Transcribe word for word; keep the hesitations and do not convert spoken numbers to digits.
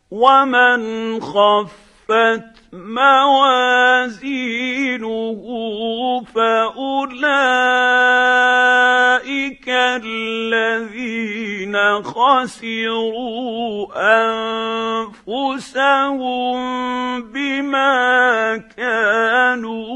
ومن خفت موازينه فأولئك الذين خسروا أنفسهم بما كانوا